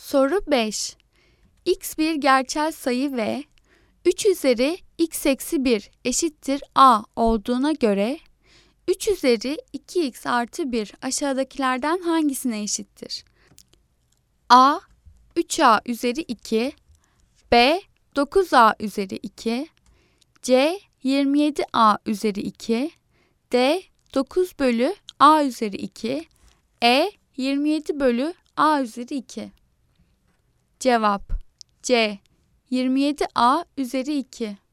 Soru 5. X bir gerçel sayı ve 3 üzeri x eksi 1 eşittir a olduğuna göre 3 üzeri 2x artı 1 aşağıdakilerden hangisine eşittir? A 3a üzeri 2, B 9a üzeri 2, C 27a üzeri 2, D 9 bölü a üzeri 2, E 27 bölü a üzeri 2. Cevap C 27a üzeri 2.